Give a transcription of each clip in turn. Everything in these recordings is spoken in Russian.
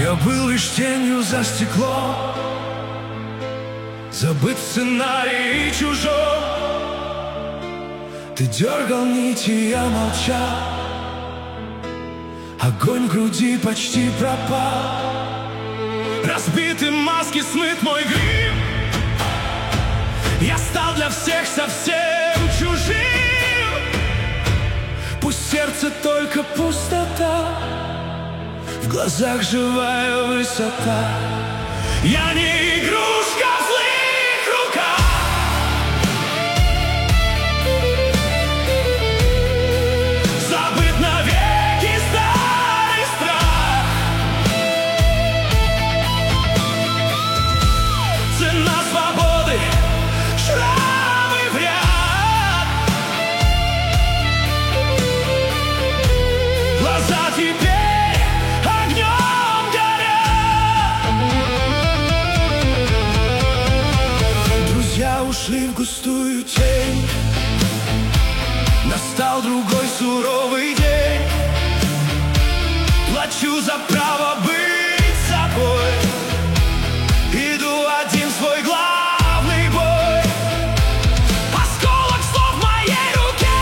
Я был лишь тенью за стеклом, забыт сценарий и чужой. Ты дергал нити, я молчал, огонь в груди почти пропал. Разбиты маски, смыт мой грим, я стал для всех совсем чужим. Пусть сердце только пустота, в глазах живая высота. Я не игрушка в злых руках, забыт навеки старый страх. Цена свободы — шрамы в ряд. Глаза теперь ушли в густую тень. Настал другой суровый день. Плачу за право быть собой. Иду один в свой главный бой. Осколок слов в моей руке.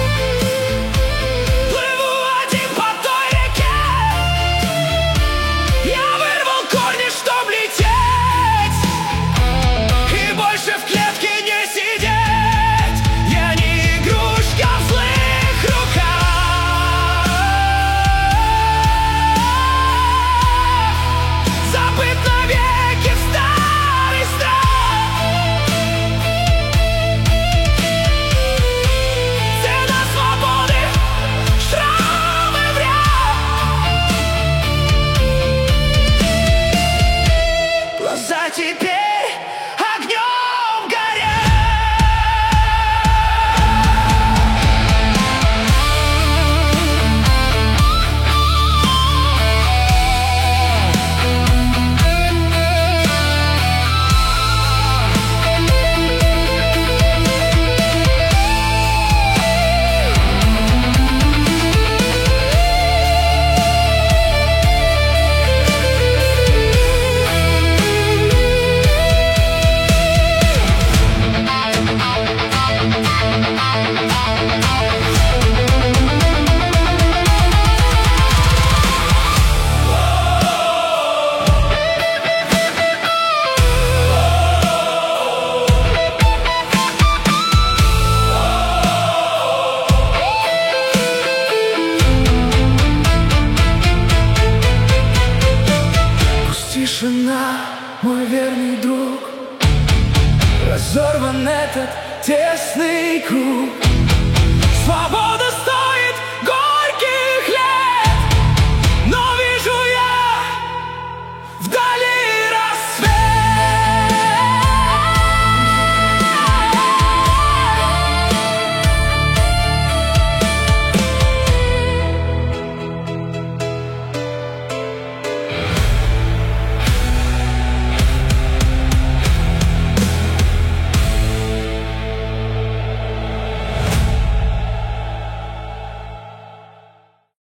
Плыву один по той реке. Я вырвал корни, чтоб лететь, и больше в клетке не сидеть. Я не игрушка в злых руках, забыт навеки старый страх. Цена свободы — шрамы в ряд. Глаза теперь огнем горят. Тишина, мой верный друг, разорван этот тесный круг. Свобода стала